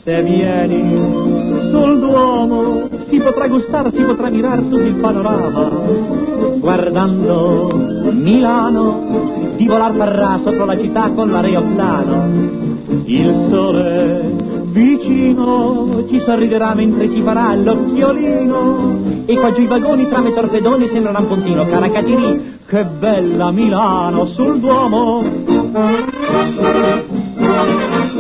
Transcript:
Se vieni sul Duomo si potrà gustare, si potrà mirar tutto il panorama, guardando Milano, di volar parrà sopra la città con l'aeroplano. Il sole vicino ci sorriderà mentre ci farà l'occhiolino, e qua giù i vagoni tram e torpedoni sembrano un puntino Caracatini. Che bella Milano sul Duomo.